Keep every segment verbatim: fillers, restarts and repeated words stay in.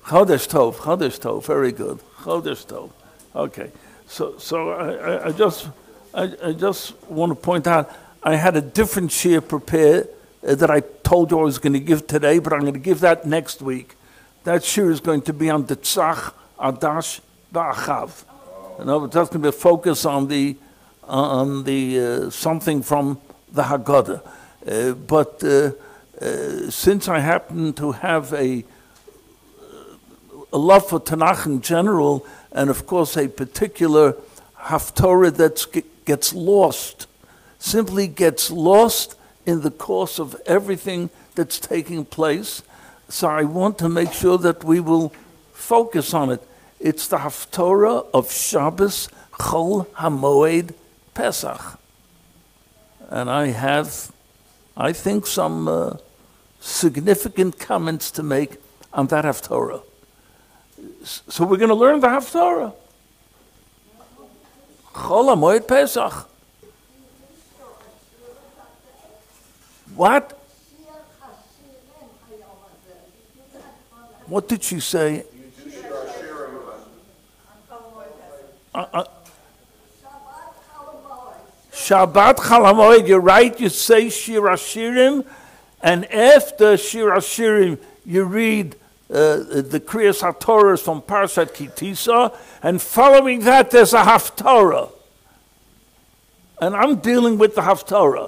Chodesh Tov, Chodesh Tov, very good. Chodesh Tov. Okay, so so I, I, I just I, I just want to point out I had a different shir prepared uh, that I told you I was going to give today, but I'm going to give that next week. That shir is going to be on the Tzach, Adash, Ba'achav. In other words, that's going to be a focus on the on the uh, something from the Haggadah. Uh, but uh, uh, since I happen to have a a love for Tanakh in general, and of course a particular haftorah that gets lost, simply gets lost in the course of everything that's taking place. So I want to make sure that we will focus on it. It's the haftorah of Shabbos Chol HaMoed Pesach. And I have, I think, some uh, significant comments to make on that haftorah. So we're going to learn the haftarah. Chol HaMoed Pesach. What? What did she say? Uh, uh, Shabbat Chol HaMoed. You're right. You say Shir Hashirim, and after Shir Hashirim, you read Uh, the Kriyas HaTorah from Parashat Kitisa, and following that there's a Haftarah. And I'm dealing with the Haftarah.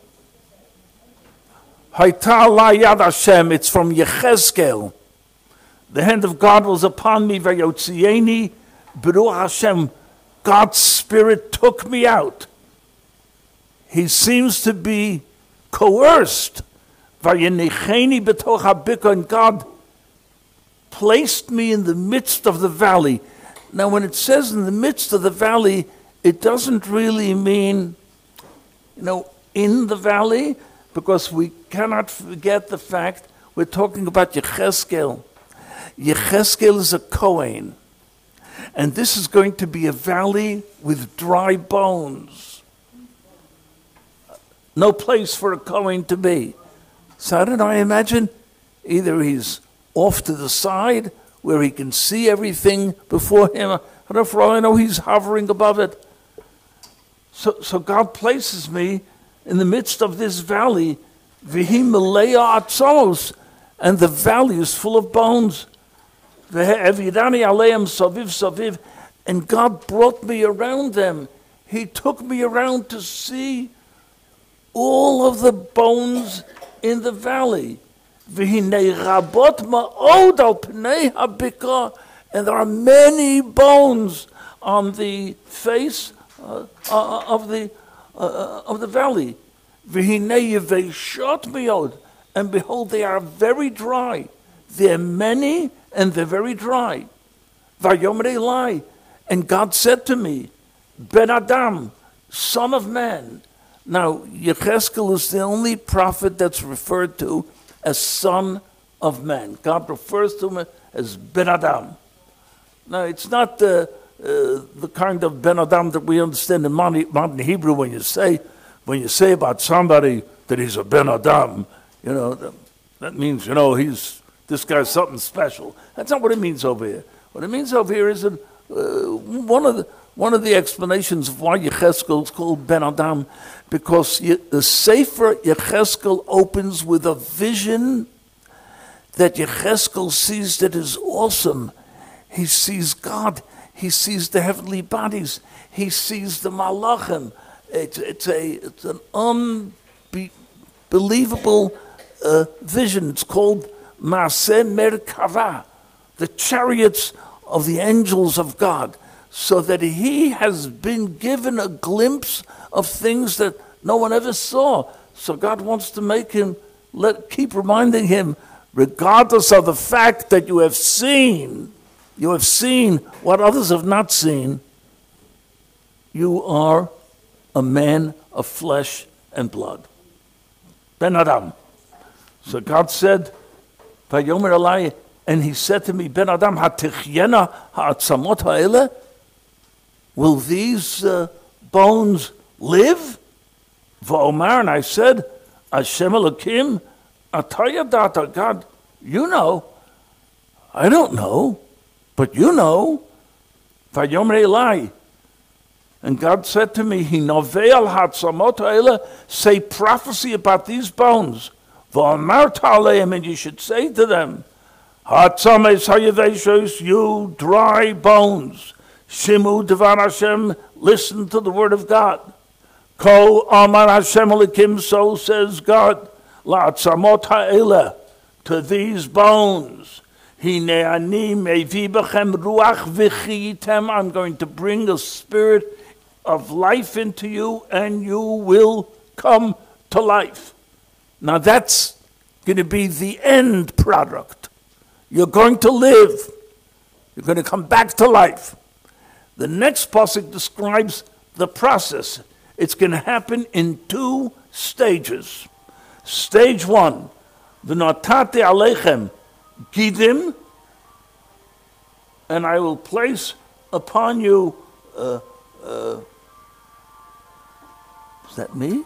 Hayta la yad Hashem, it's from Yechezkel. The hand of God was upon me, Vayotzieni, Beruach Hashem, God's Spirit took me out. He seems to be coerced. Vayenicheni betoch habika, and God placed me in the midst of the valley. Now, when it says in the midst of the valley, it doesn't really mean, you know, in the valley, because we cannot forget the fact we're talking about Yechezkel. Yechezkel is a Kohen, and this is going to be a valley with dry bones. No place for a Kohen to be. So how did I imagine? Either he's off to the side where he can see everything before him. I don't know, for all I know, he's hovering above it. So, so God places me in the midst of this valley, V'hi Melea Atzos, and the valley is full of bones. V'he'evidani aleim saviv saviv, and God brought me around them. He took me around to see all of the bones in the valley. And there are many bones on the face uh, uh, of the uh, of the valley. And behold, they are very dry. They're many and they're very dry. And God said to me, Ben Adam, son of man. Now, Yechezkel is the only prophet that's referred to as son of man. God refers to him as Ben Adam. Now, it's not the uh, the kind of Ben Adam that we understand in modern, modern Hebrew when you say when you say about somebody that he's a Ben Adam. You know, that, that means, you know, he's this guy's something special. That's not what it means over here. What it means over here is that uh, one of the one of the explanations of why Yechezkel is called Ben Adam, because the Sefer Yechezkel opens with a vision that Yechezkel sees that is awesome. He sees God. He sees the heavenly bodies. He sees the Malachim. It's, it's, a, it's an unbelievable uh, vision. It's called Maaseh Merkava, the chariots of the angels of God, so that he has been given a glimpse of things that no one ever saw. So God wants to make him, let keep reminding him, regardless of the fact that you have seen, you have seen what others have not seen, you are a man of flesh and blood. Ben Adam. So God said, Vayomer Alai, and he said to me, Ben Adam, ha'tichyena ha'atzamot ha'ele? Will these uh, bones live? V'omar, and I said, Hashem Elokim, atayadata, God, you know. I don't know, but you know. Vayomer Eli. And God said to me, Hinoveil hatzamot ha'ele, say prophecy about these bones. V'amarta aleim, and you should say to them, Hatzames hayaveshos, you dry bones. Shimu devar Hashem, listen to the word of God. Ko amar Hashem Elokim, so says God, la'atzamot ha'ele, to these bones. Hine ani mevi bechem ruach v'chiyitem, I'm going to bring a spirit of life into you, and you will come to life. Now that's going to be the end product. You're going to live. You're going to come back to life. The next pasuk describes the process. It's going to happen in two stages. Stage one, v'natati aleichem gidim, and I will place upon you, uh, uh, is that me?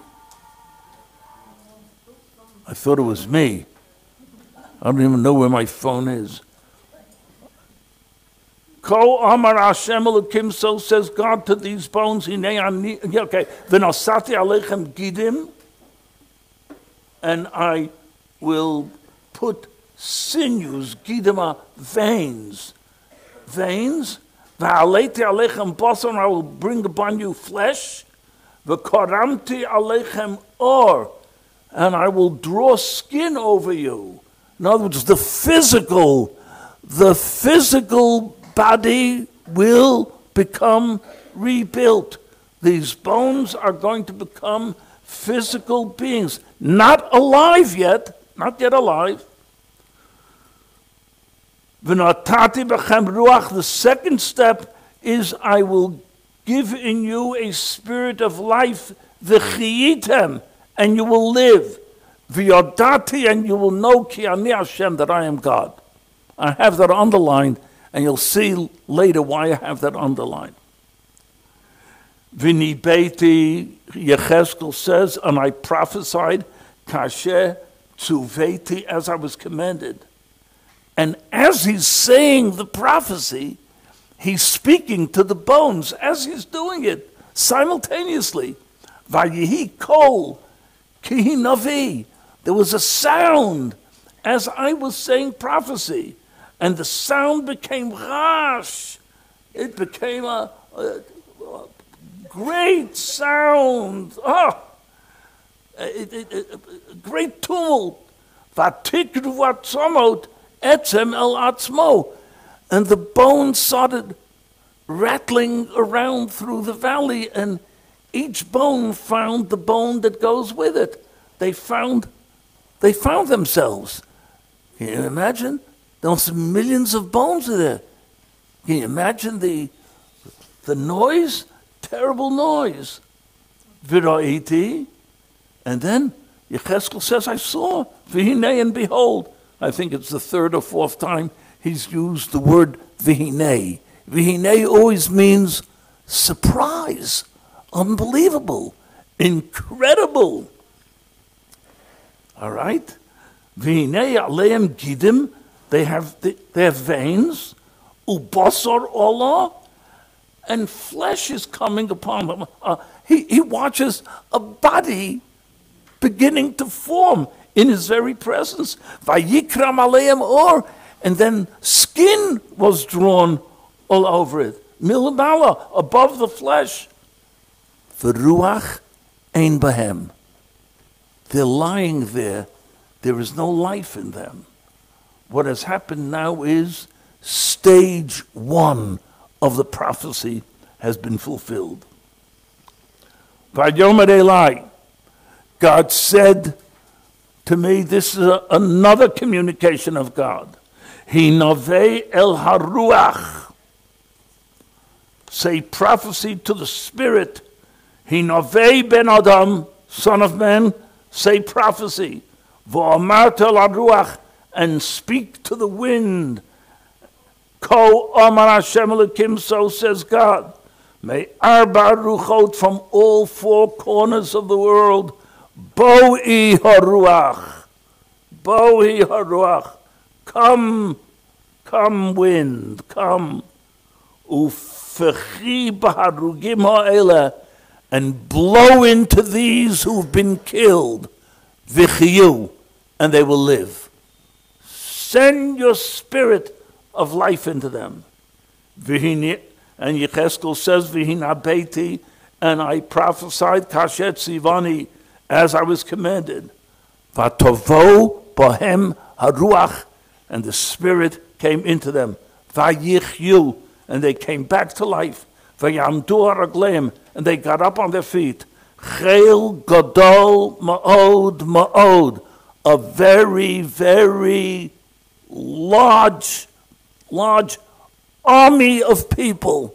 I thought it was me. I don't even know where my phone is. Ko amar Hashem Elokim, so says God to these bones. Okay, v'nasati aleichem gidim, and I will put sinews, gidima, veins, veins. V'aleiti aleichem basar, and I will bring upon you flesh. V'karamti aleichem or, and I will draw skin over you. In other words, the physical, the physical body will become rebuilt. These bones are going to become physical beings, not alive yet, not yet alive. V'natati bechem ruach, the second step is I will give in you a spirit of life, v'chiyitem, and you will live. V'yodati, and you will know ki ani Hashem, that I am God. I have that underlined, and you'll see later why I have that underlined. V'ni beiti, Yechezkel says, and I prophesied, kasher tzuveti, as I was commanded. And as he's saying the prophecy, he's speaking to the bones as he's doing it simultaneously. Vayihi kol ki navi. There was a sound as I was saying prophecy, and the sound became rash. It became a, a, a great sound. Oh, it, it, it, a great tumult. Vatikru vatzomot etzem el atzmo. And the bones started rattling around through the valley, and each bone found the bone that goes with it. They found, they found themselves. Can you imagine? There's millions of bones there. Can you imagine the the noise? Terrible noise. V'ra'iti, and then Yechezkel says, I saw, v'hinei, and behold. I think it's the third or fourth time he's used the word v'hinei. V'hinei always means surprise, unbelievable, incredible. All right? V'hinei aleim gidim, they have they have veins, ubasar olah, and flesh is coming upon them. Uh, he, he watches a body beginning to form in his very presence. Vayikram aleim or, and then skin was drawn all over it. Milabala, above the flesh. V'ruach ein bahem. They're lying there. There is no life in them. What has happened now is stage one of the prophecy has been fulfilled. Vayomer Eli, God said to me, this is a, another communication of God. Hinavei el haruach, say prophecy to the spirit. Hinavei ben Adam, son of man, say prophecy. V'amart el haruach, and speak to the wind. Ko amar Hashem Elokim, so says God. May arba ruchot, from all four corners of the world, Bo'i haruach, Bo'i haruach, come come wind, come, ufechi b'harugim ha'ela, and blow into these who've been killed, v'chiyu, and they will live. Send your spirit of life into them. V'hini, and Yecheskel says, V'hina beiti, and I prophesied kashet sivani, as I was commanded. V'tovo bohem haruach, and the spirit came into them. V'yichyu, and they came back to life. V'yamdu haragleim, and they got up on their feet. Chel gadol ma'od ma'od, a very, very large, large army of people.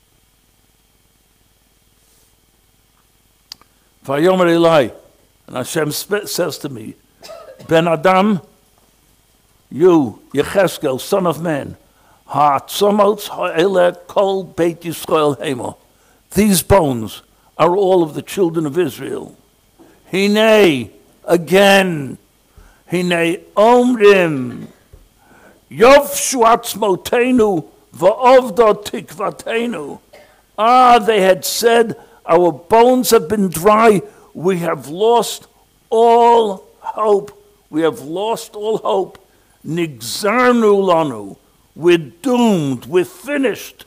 Vayomer Elai, and Hashem says to me, Ben Adam, you, Yecheskel, son of man, ha'atzomot ha'ele kol beit Yisrael hemo. These bones are all of the children of Israel. Hinei, again, Hinei omrim, Yovshu atzmotenu va'ovdo tikvatenu. Ah, they had said, our bones have been dry. We have lost all hope. We have lost all hope. Nigzarnu lanu. We're doomed. We're finished.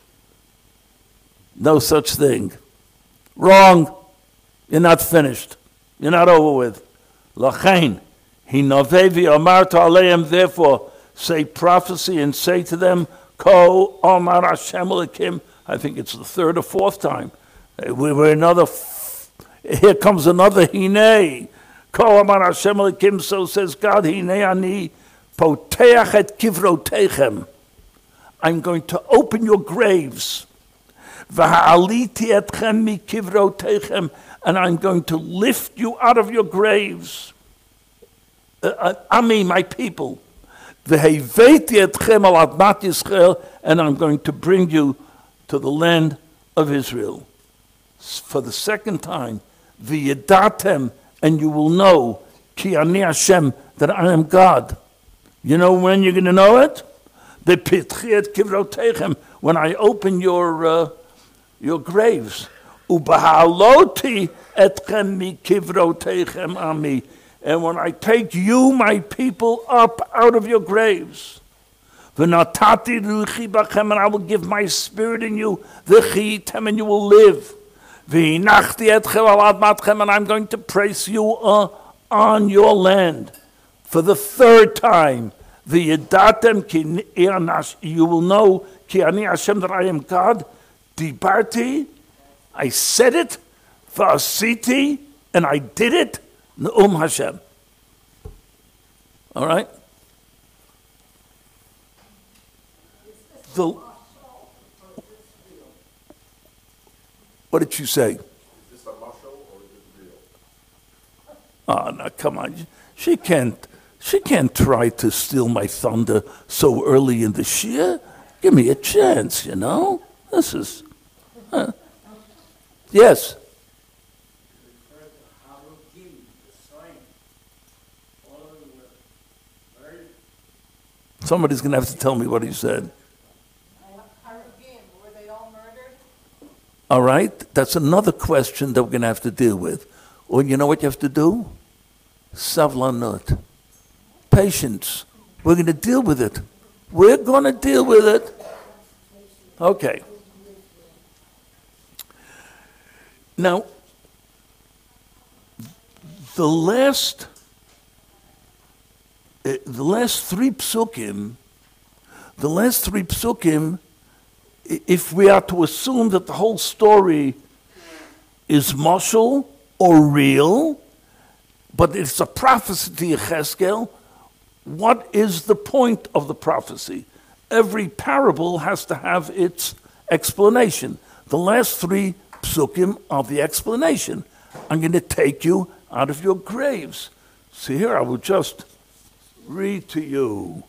No such thing. Wrong. You're not finished. You're not over with. Lachain, hinavevi amarta aleim. Therefore, say prophecy and say to them, Ko Omar Hashem Elokim. I think it's the third or fourth time. We were another. F- here comes another Hine. Ko Omar Hashem Elokim. So says God. Hine ani poteach et kivrotechem. I'm going to open your graves. V'ha'aliti etchem mi kivrotechem, and I'm going to lift you out of your graves. Uh, uh, Ami, my people. V'heiveti etchem al admat Yisrael, and I'm going to bring you to the land of Israel. For the second time, v'yedatem, and you will know, ki ani Hashem, that I am God. You know when you're going to know it? B'pitchi et kivrotechem, when I open your uh, your graves. Ubahaloti etchem mi kivrotechem ami. And when I take you, my people, up out of your graves. V'natati ruchi bachem, and I will give my spirit in you. V'chitem, and you will live. V'hinachti etchem al admatchem, and I'm going to place you uh, on your land. For the third time. V'yedatem ki you will know ki ani Hashem, that I am God. Dibarti, I said it. V'asiti, and I did it. Ne'um Hashem. All right. The, what did you say? Is this a mashal or is it real? Oh, no, come on. She can't. She can't try to steal my thunder so early in the shir. Give me a chance, you know. This is, uh, yes. Somebody's going to have to tell me what he said. Were they all murdered? All right, that's another question that we're going to have to deal with. Well, you know what you have to do? Savlanut. Patience. We're going to deal with it. We're going to deal with it. Okay. Now, the last, uh, the last three psukim, the last three psukim, if we are to assume that the whole story is mashal or real, but it's a prophecy to Yecheskel, what is the point of the prophecy? Every parable has to have its explanation. The last three psukim are the explanation. I'm going to take you out of your graves. See here, I will just read to you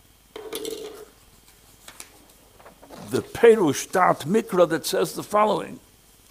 the Perush Dat Mikra that says the following.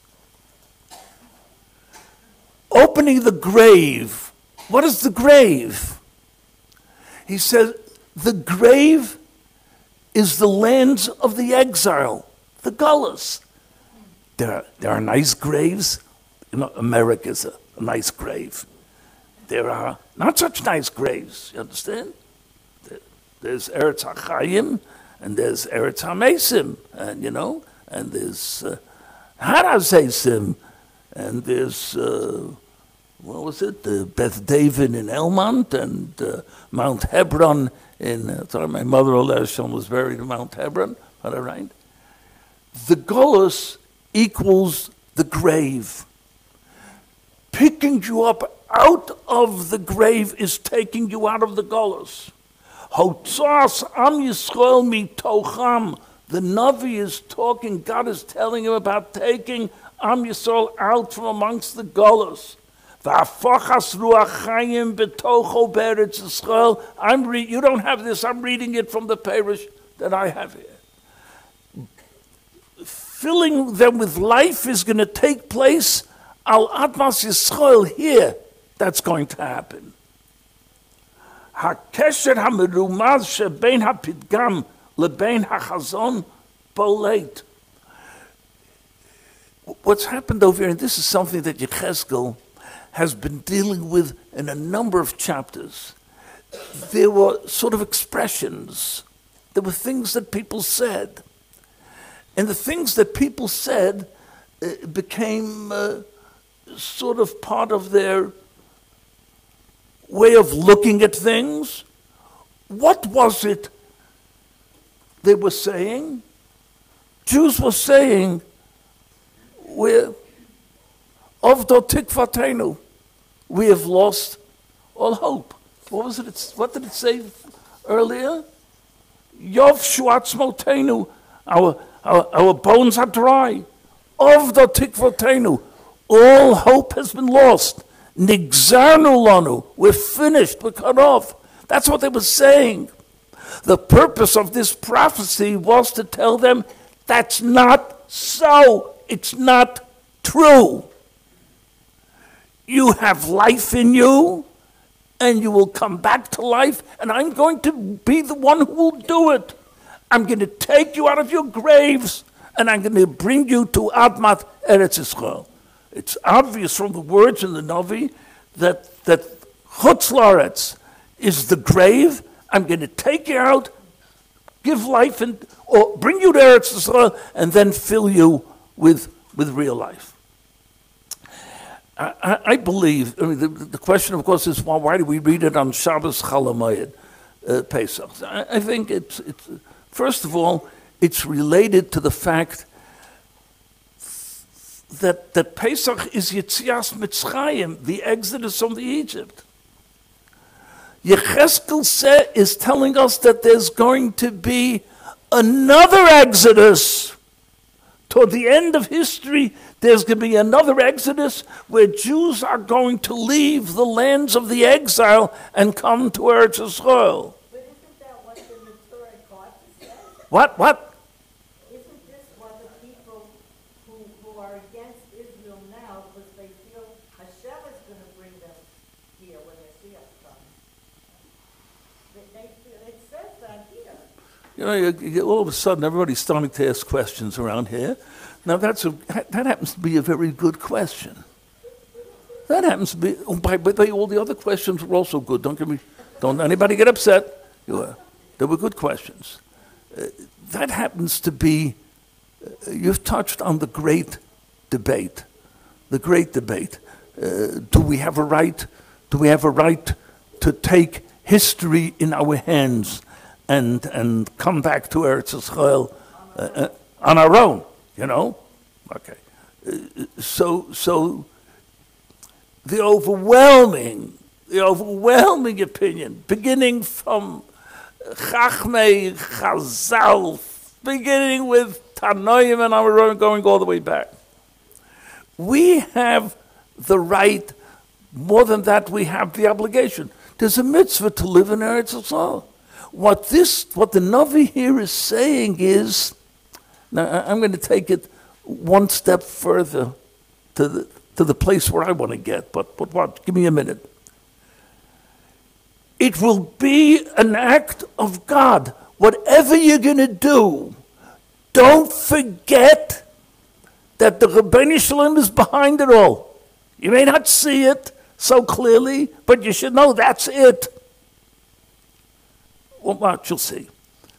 Opening the grave. What is the grave? He says the grave is the lands of the exile, the Gullus. There are, there are nice graves. You know, America is a, a nice grave. There are not such nice graves, you understand? There, there's Eretz HaChaim, and there's Eretz HaMesim, and you know, and there's uh, Harazesim, and there's, uh, what was it, uh, Beth David in Elmont, and uh, Mount Hebron in, uh, sorry, my mother-in-law was buried in Mount Hebron, all right? The Golus equals the grave. Picking you up out of the grave is taking you out of the Golus. Hotzas Am Yisrael mitocham. The Navi is talking, God is telling him about taking Am Yisrael out from amongst the Golus. V'afachas ruach chayim b'tocho be'eretz Yisrael. I'm re- you don't have this, I'm reading it from the parish that I have here. Filling them with life is going to take place al admas Yisrael here. That's going to happen. Hakesher hamerumaz shebein hapidgam lebein hachazon boleit. What's happened over here, and this is something that Yechezkel has been dealing with in a number of chapters. There were sort of expressions. There were things that people said. And the things that people said uh, became uh, sort of part of their way of looking at things. What was it they were saying? Jews were saying, we're Avdot Tikvatenu, we have lost all hope. What was it? It's, what did it say earlier? Yov Shuatzmotenu, our, our our bones are dry. Avdot Tikvatenu, all hope has been lost. Nigzarnu lanu, we're finished, we're cut off. That's what they were saying. The purpose of this prophecy was to tell them that's not so. It's not true. You have life in you, and you will come back to life, and I'm going to be the one who will do it. I'm going to take you out of your graves, and I'm going to bring you to Admat Eretz Yisrael. It's obvious from the words in the Navi that, that Chutz La'aretz is the grave. I'm going to take you out, give life, and or bring you to Eretz Yisrael, and then fill you with, with real life. I, I, I believe, I mean, the, the question, of course, is well, why do we read it on Shabbos Chol Hamoed, uh, Pesach? I, I think it's, it's, first of all, it's related to the fact that, that Pesach is Yetzias Mitzrayim, the exodus from the Egypt. Yechezkel is telling us that there's going to be another exodus. Toward the end of history, there's going to be another exodus where Jews are going to leave the lands of the exile and come to Eretz Yisrael. But isn't that what the Torah taught us? What? What? Isn't this what the people who, who are against Israel now, because they feel Hashem is going to bring them here when they see us coming? They, they feel, it says that here. You know, you, you, all of a sudden, everybody's starting to ask questions around here. Now, that's a, that happens to be a very good question. That happens to be, oh, by the way, all the other questions were also good. Don't get me, don't anybody get upset. You were, they were good questions. Uh, that happens to be, uh, you've touched on the great debate. The great debate. Uh, do we have a right, do we have a right to take history in our hands and and come back to Eretz Yisrael uh, uh, on our own, you know? Okay. Uh, so, so the overwhelming, the overwhelming opinion, beginning from Chachmei Chazal, beginning with Tanoim and Amoraim, going all the way back. We have the right, more than that, we have the obligation. There's a mitzvah to live in Eretz Yisrael. What this, what the Navi here is saying is, now I'm going to take it one step further to the to the place where I want to get. But but what? Give me a minute. It will be an act of God. whatever you're going to do, don't forget that the Rebbeinu Shalom is behind it all. You may not see it so clearly, but you should know that's it. Well, what you'll see.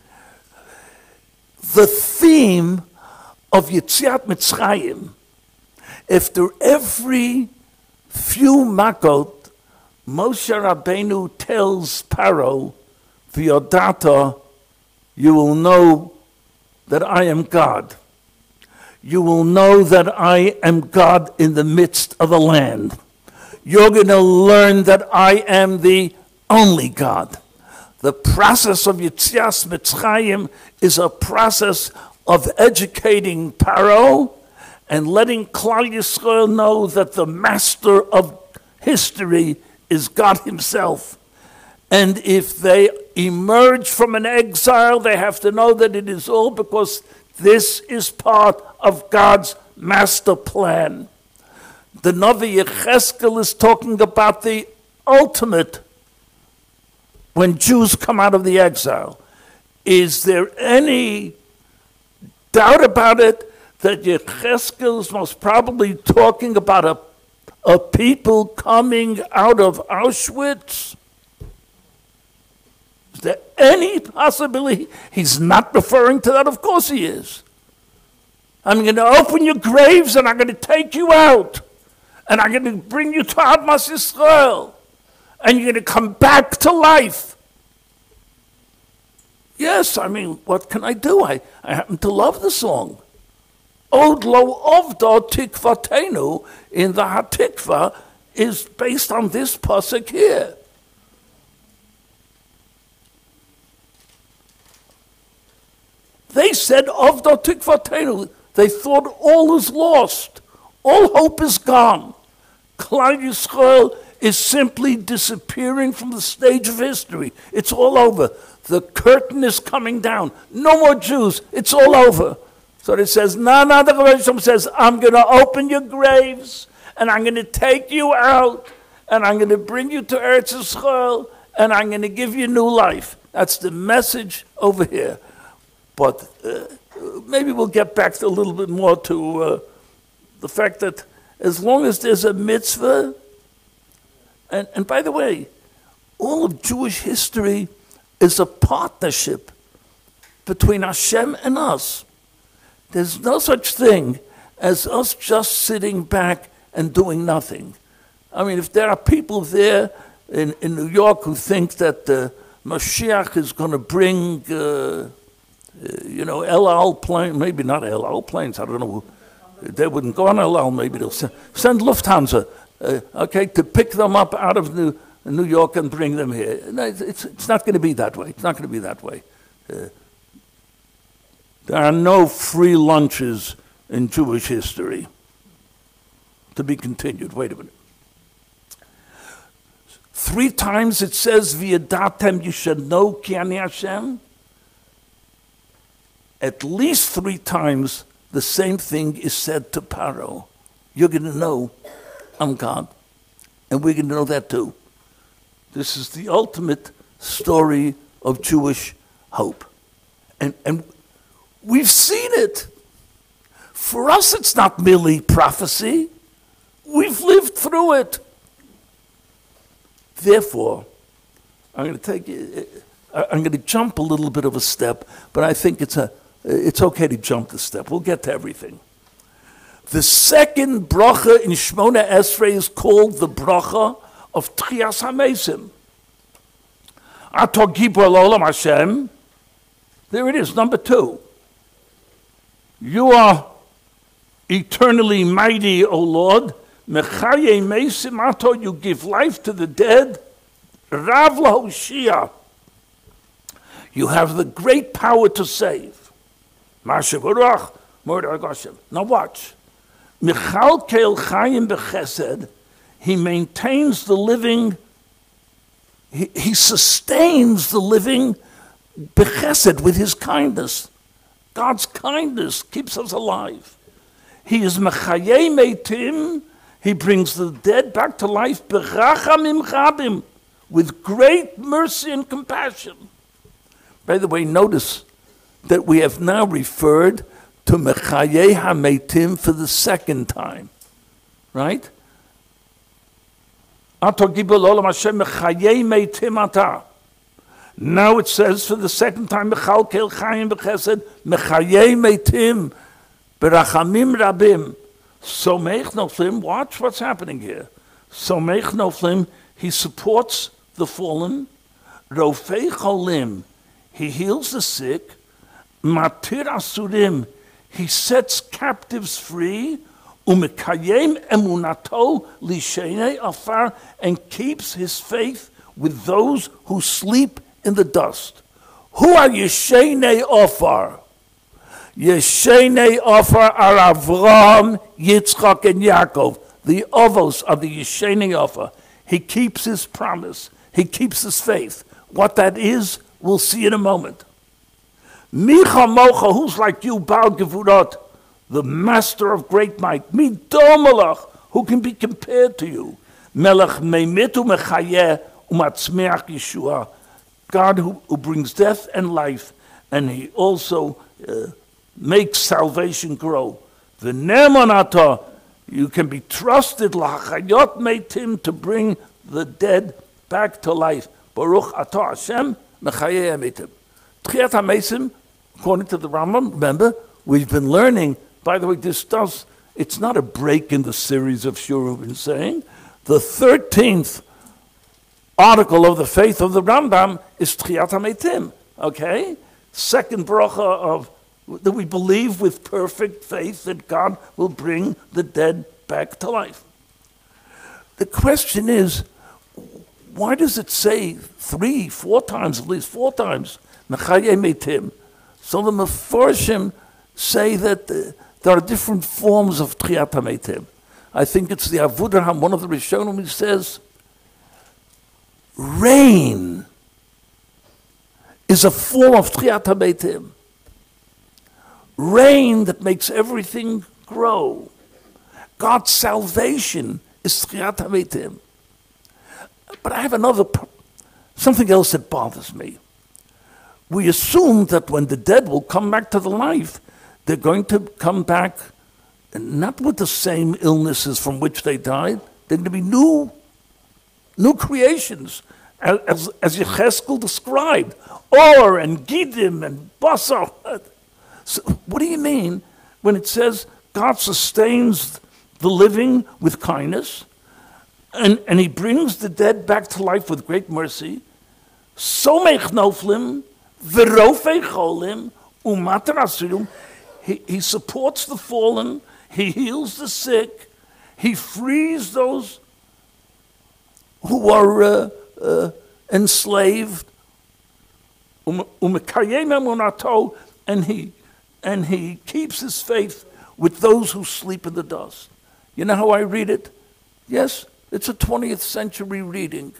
The theme of Yetziat Mitzrayim, after every few makot, Moshe Rabbeinu tells Paro, V'yodata, you will know that I am God. You will know that I am God in the midst of the land. You're going to learn that I am the only God. The process of Yetzias Mitzrayim is a process of educating Paro and letting Klal Yisrael know that the master of history is God himself. And if they emerge from an exile, they have to know that it is all because this is part of God's master plan. The Navi Yecheskel is talking about the ultimate when Jews come out of the exile. Is there any doubt about it that Yecheskel is most probably talking about a, a people coming out of Auschwitz? Is there any possibility he's not referring to that? Of course he is. I'm going to open your graves and I'm going to take you out. And I'm going to bring you to Admas Yisrael. And you're going to come back to life. Yes, I mean, what can I do? I, I happen to love the song. Od lo ovda tikvatenu in the Hatikva is based on this pasuk here. They said ovda tikvatenu. They thought all is lost. All hope is gone. Klal Yisrael is simply disappearing from the stage of history. It's all over. The curtain is coming down. No more Jews. It's all over. So it says, no, no, the Rebbeinu says, I'm going to open your graves, and I'm going to take you out, and I'm going to bring you to Eretz Yisrael, and I'm going to give you new life. That's the message over here. But uh, maybe we'll get back to a little bit more to uh, the fact that as long as there's a mitzvah, and, and by the way, all of Jewish history is a partnership between Hashem and us. There's no such thing as us just sitting back and doing nothing. I mean, if there are people there in, in New York who think that uh, Mashiach is going to bring, uh, uh, you know, El Al planes, maybe not El Al planes, I don't know, they wouldn't go on El Al, maybe they'll send, send Lufthansa, uh, okay, to pick them up out of New, New York and bring them here. No, it's, it's, it's not going to be that way. It's not going to be that way. Uh, there are no free lunches in Jewish history. To be continued. Wait a minute. Three times it says, V'yadatem, you should know ki ani Hashem. At least three times the same thing is said to Paro. You're going to know I'm God. And we're going to know that too. This is the ultimate story of Jewish hope. And, and we've seen it. For us, it's not merely prophecy. We've lived through it. Therefore, I'm going to take, I'm going to jump a little bit of a step, but I think it's a, it's okay to jump the step. We'll get to everything. The second bracha in Shmona Esrei is called the bracha of Tchias HaMesim. Ato Gibor L'Olam Hashem. There it is, number two. You are eternally mighty, O Lord. Mechaye Mesim Ato, you give life to the dead. Rav L'Hoshia, you have the great power to save. Mashav Urach, Mordor Hashem. Now watch. Michal Keil Chayim B'Chesed, he maintains the living, he, he sustains the living B'Chesed with his kindness. God's kindness keeps us alive. He is Mechayei Meitim, he brings the dead back to life B'Rachamim Chabim, with great mercy and compassion. By the way, notice that we have now referred to Mechayeh HaMeitim for the second time, right? Now it says for the second time, Mechalkel Chayim B'Chesed, Mechayeh Meitim, Berachamim Rabim. So Meich Noflim, watch what's happening here. So Meich Noflim, he supports the fallen. Rofei Cholim, he heals the sick. Matir Asurim, he sets captives free. Umekayem emunato lishenei afar, and keeps his faith with those who sleep in the dust. Who are Yeshenei Ofar? Yeshenei Ofar are Avraham, Yitzchak, and Yaakov, the Ovos of the Yeshenei Ofar. He keeps his promise. He keeps his faith. What that is, we'll see in a moment. Micha Mocha, who's like you, Baal Gevurot, the master of great might. Midomalach, who can be compared to you. Melech Meimitu Mechayeh Umatzmeach Yeshua. God who, who brings death and life, and he also uh, makes salvation grow. The Nemonata, you can be trusted, L'Hachayot Meitim, to bring the dead back to life. Baruch Atah Hashem Mechayeh Meitim. Tchiat HaMeisim, according to the Rambam, remember, we've been learning, by the way, this does, it's not a break in the series of Shur we've been saying. The thirteenth article of the faith of the Rambam is Tchiat HaMeitim, okay? Second bracha of, that we believe with perfect faith that God will bring the dead back to life. The question is, why does it say three, four times, at least four times, Mechayeh Meitim? So the Mefarshim say that uh, there are different forms of Tchiat HaMeitim. I think it's the Avudraham, one of the Rishonim, who says, rain is a form of Tchiat HaMeitim. Rain that makes everything grow. God's salvation is Tchiat HaMeitim. But I have another, something else that bothers me. We assume that when the dead will come back to the life, they're going to come back not with the same illnesses from which they died. They're going to be new, new creations, as, as, as Yecheskel described, Or and Gidim and Basar. So what do you mean when it says God sustains the living with kindness, and, and he brings the dead back to life with great mercy? Somech Noflim, V'rofei Cholim, Umater Asurim. He, he supports the fallen, he heals the sick, he frees those who are uh, uh, enslaved, Umekayem emunato, and he and he keeps his faith with those who sleep in the dust. You know how I read it? Yes, it's a twentieth century reading.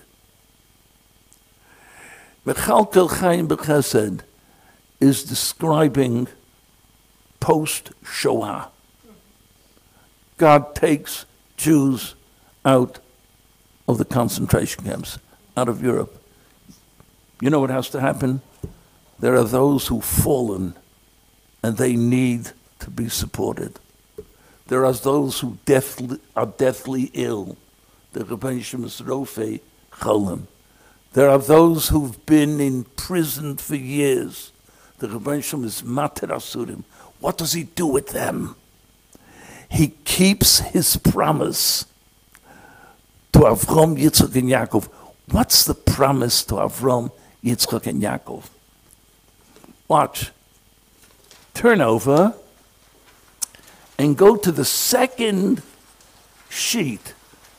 Mechalkel Chayim B'Chesed is describing post-Shoah. God takes Jews out of the concentration camps, out of Europe. You know what has to happen? There are those who've fallen and they need to be supported. There are those who deathly, are deathly ill. The Rebbeinu Shem is Rofei Cholim. There are those who've been in prison for years. The Rebbeinu Shem is Mater Asurim. What does he do with them? He keeps his promise to Avram, Yitzchak, and Yaakov. What's the promise to Avram, Yitzchak, and Yaakov? Watch. Turn over and go to the second sheet.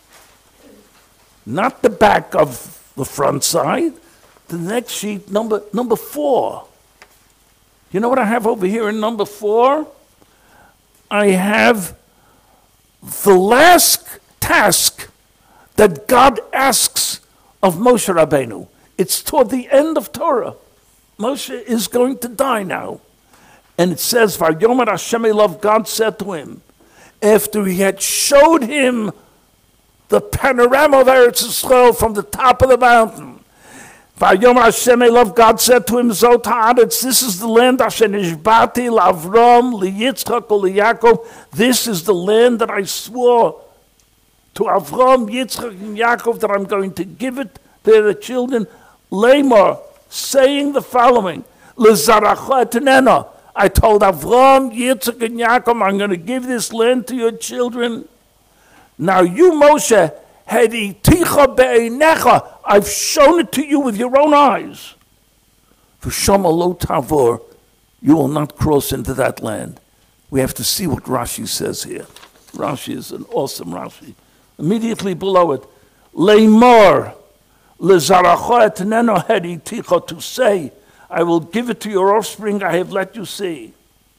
Not the back of the front side. The next sheet, number, number four. You know what I have over here in number four? I have the last task that God asks of Moshe Rabbeinu. It's toward the end of Torah. Moshe is going to die now. And it says, Vayomer Hashem Elav, God said to him, after he had showed him the panorama of Eretz Yisrael from the top of the mountain, Vayom Hashem Elav, God said to him, Zot ha'aretz, this is the land, Asher nishbati l'Avram, liYitzchak, liYaakov, this is the land that I swore to Avram, Yitzchak, and Yaakov, that I'm going to give it to the children. Lamar, saying the following, L'zaracha etenena, I told Avram, Yitzchak, and Yaakov, I'm going to give this land to your children. Now you, Moshe, Haditicha be'einecha, I've shown it to you with your own eyes. V'shama lo tavor, you will not cross into that land. We have to see what Rashi says here. Rashi is an awesome Rashi. Immediately below it, Leimor, lezaracha etneno haditicha, to say, I will give it to your offspring, I have let you see.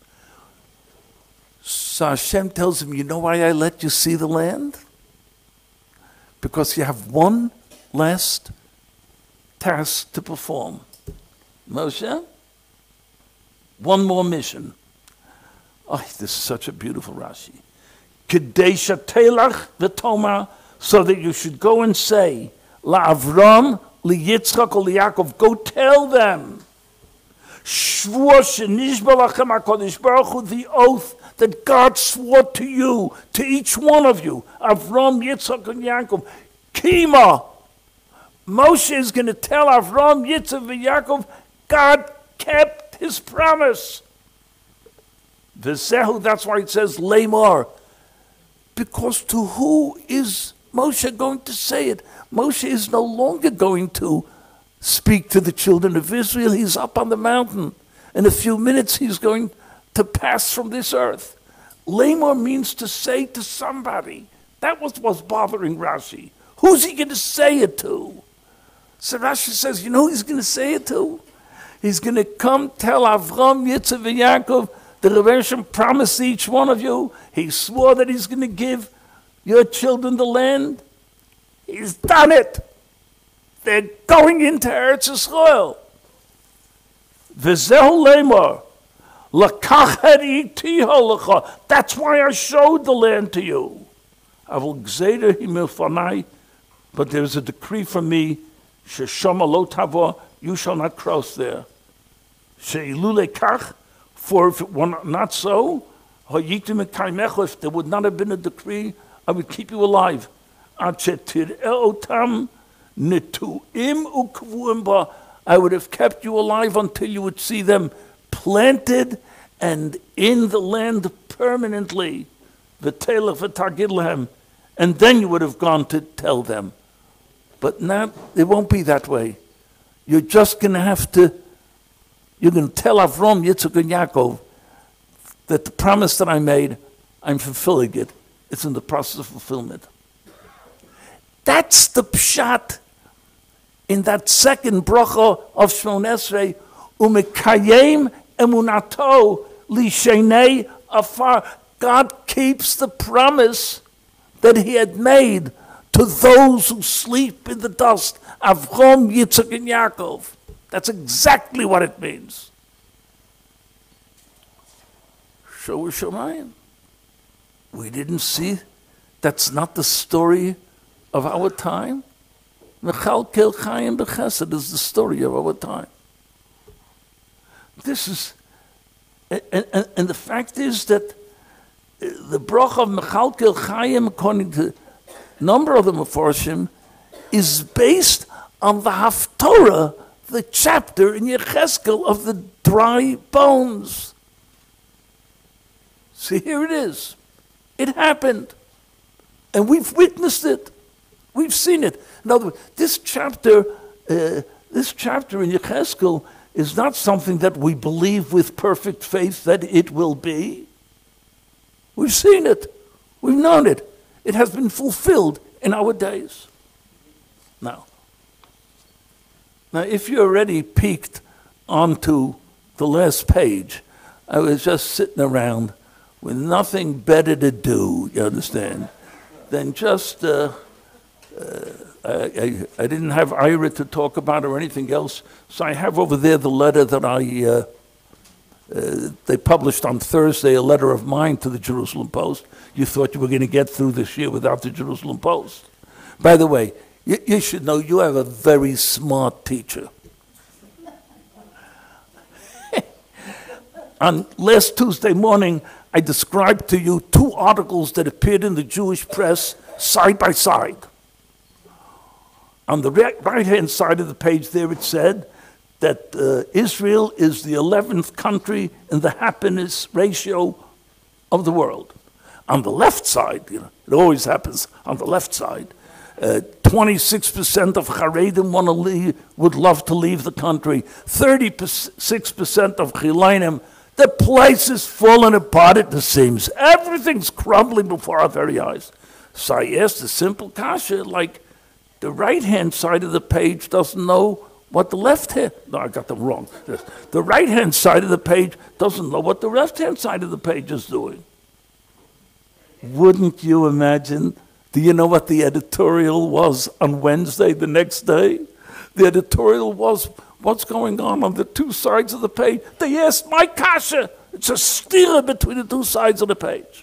So Hashem tells him, you know why I let you see the land? Because you have one last task to perform. Moshe, one more mission. Oh, this is such a beautiful Rashi. Kedesha telach v'toma, so that you should go and say, LaAvram, LiYitzchak, LiYaakov, go tell them, Shvur shenishba lachem HaKadosh Baruch Hu, the oath that God swore to you, to each one of you, Avram, Yitzchak, and Yaakov. Kima, Moshe is going to tell Avram, Yitzchak, and Yaakov, God kept his promise. V'zehu, that's why it says Lamar. Because to who is Moshe going to say it? Moshe is no longer going to speak to the children of Israel. He's up on the mountain. In a few minutes, he's going to pass from this earth. Lamar means to say to somebody. That was what's bothering Rashi. Who's he going to say it to? So Rashi says, you know who he's going to say it to? He's going to come tell Avram, Yitzchak, and Yaakov, the Rebbeinu promised each one of you. He swore that he's going to give your children the land. He's done it. They're going into Eretz Yisrael. V'zehu lemor, lakach hariti halacha. That's why I showed the land to you. Avol gzeira hi milfanai, but there's a decree from me, sheshama lo tavo, you shall not cross there. She'ilu lekach, for if it were not so, if there would not have been a decree, I would keep you alive. I would have kept you alive until you would see them planted and in the land permanently. And then you would have gone to tell them. But now it won't be that way. You're just going to have to You're going to tell Avram, Yitzchak, and Yaakov that the promise that I made, I'm fulfilling it. It's in the process of fulfillment. That's the pshat in that second bracha of Shmon Esrei, Umekayem emunato lishenei afar. God keeps the promise that he had made to those who sleep in the dust, Avram, Yitzchak, and Yaakov. That's exactly what it means. Show Shemayim. We didn't see. That's not the story of our time. Mechalkel Chayim B'Chesed is the story of our time. This is, and, and, and the fact is that the bracha of Mechalkel Chayim, according to a number of the Mefarshim, is based on the Haftorah, the chapter in Yechezkel of the dry bones. See, here it is. It happened. And we've witnessed it. We've seen it. In other words, this chapter, uh, this chapter in Yechezkel is not something that we believe with perfect faith that it will be. We've seen it. We've known it. It has been fulfilled in our days. Now, Now, if you're already peeked onto the last page, I was just sitting around with nothing better to do, you understand, than just, uh, uh, I, I, I didn't have Ira to talk about or anything else, so I have over there the letter that I, uh, uh, they published on Thursday, a letter of mine to the Jerusalem Post. You thought you were going to get through this year without the Jerusalem Post. By the way, You, you should know you have a very smart teacher. On last Tuesday morning, I described to you two articles that appeared in the Jewish press side by side. On the right-hand side of the page there, it said that uh, Israel is the eleventh country in the happiness ratio of the world. On the left side, you know, it always happens on the left side, uh, twenty-six percent of Haredim want to leave, would love to leave the country. thirty-six percent of Chilayim, the place is falling apart at the seams. Everything's crumbling before our very eyes. So I asked a simple kasha, like, the right-hand side of the page doesn't know what the left-hand, no, I got them wrong. The right-hand side of the page doesn't know what the left-hand side of the page is doing. Wouldn't you imagine? Do you know what the editorial was on Wednesday, the next day? The editorial was, what's going on on the two sides of the page? They asked my kasha. It's a steer between the two sides of the page.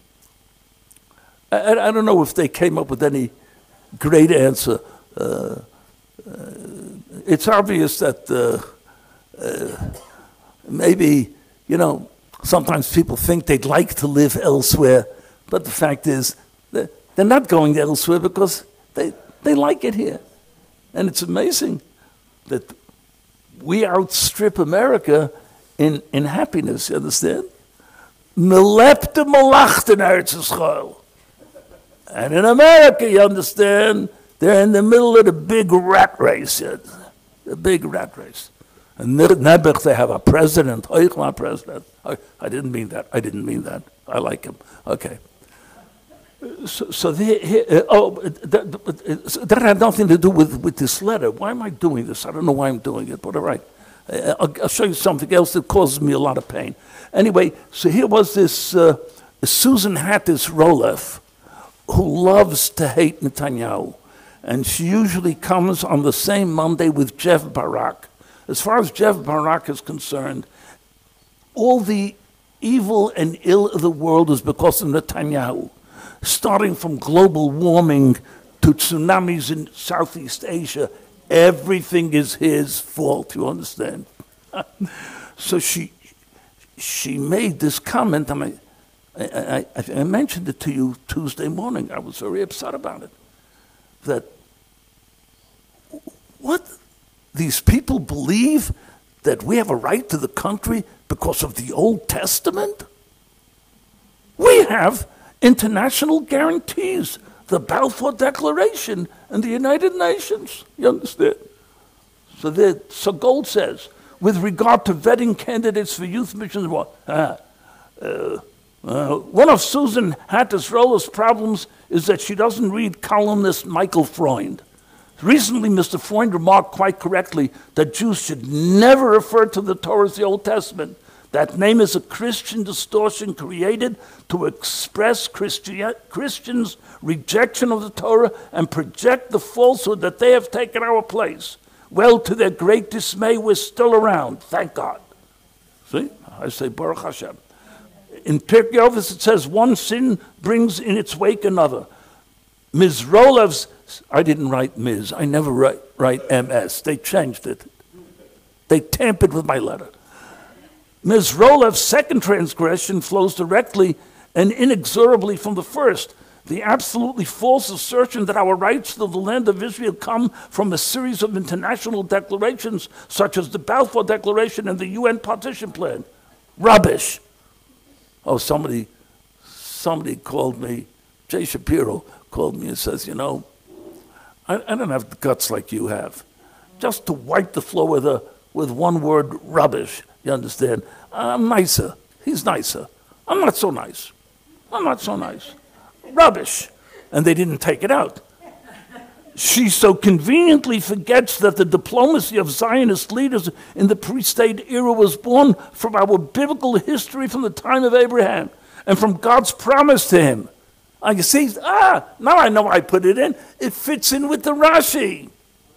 I, I don't know if they came up with any great answer. Uh, uh, it's obvious that uh, uh, maybe, you know, sometimes people think they'd like to live elsewhere, but the fact is they're, they're not going elsewhere because they, they like it here. And it's amazing that we outstrip America in, in happiness, you understand? Melepte malachten Eretz Yisrael. And in America, you understand, they're in the middle of the big rat race, yeah, the big rat race. And Nebuch, they have a president, Eichmann president. I, I didn't mean that, I didn't mean that. I like him, okay. So, so they, he, uh, oh, that, that had nothing to do with, with this letter. Why am I doing this? I don't know why I'm doing it, but all right. Uh, I'll, I'll show you something else that causes me a lot of pain. Anyway, so here was this uh, Susan Hattis Roloff, who loves to hate Netanyahu. And she usually comes on the same Monday with Jeff Barak. As far as Jeff Barak is concerned, all the evil and ill of the world is because of Netanyahu. Starting from global warming to tsunamis in Southeast Asia, everything is his fault, you understand? So she she made this comment, and I, I, I, I mentioned it to you Tuesday morning. I was very upset about it. That what? These people believe that we have a right to the country because of the Old Testament? We have international guarantees, the Balfour Declaration and the United Nations. You understand? So, there, so Gold says, with regard to vetting candidates for youth missions, what? Uh, uh, uh, one of Susan Hattis Roloff's problems is that she doesn't read columnist Michael Freund. Recently, Mister Freund remarked quite correctly that Jews should never refer to the Torah as the Old Testament. That name is a Christian distortion created to express Christi- Christians' rejection of the Torah and project the falsehood that they have taken our place. Well, to their great dismay, we're still around, thank God. See, I say Baruch Hashem. In Pirkei Avos it says, one sin brings in its wake another. Miz Roloff's, I didn't write Miz, I never write, write M S. They changed it. They tampered with my letter. Miz Roloff's second transgression flows directly and inexorably from the first. The absolutely false assertion that our rights to the land of Israel come from a series of international declarations, such as the Balfour Declaration and the U N Partition Plan. Rubbish. Oh, somebody, somebody called me, Jay Shapiro called me and says, you know, I, I don't have the guts like you have. Just to wipe the floor with, a, with one word, rubbish. You understand? I'm nicer. He's nicer. I'm not so nice. I'm not so nice. Rubbish. And they didn't take it out. She so conveniently forgets that the diplomacy of Zionist leaders in the pre-state era was born from our biblical history from the time of Abraham and from God's promise to him. I see, ah, now I know why I put it in. It fits in with the Rashi.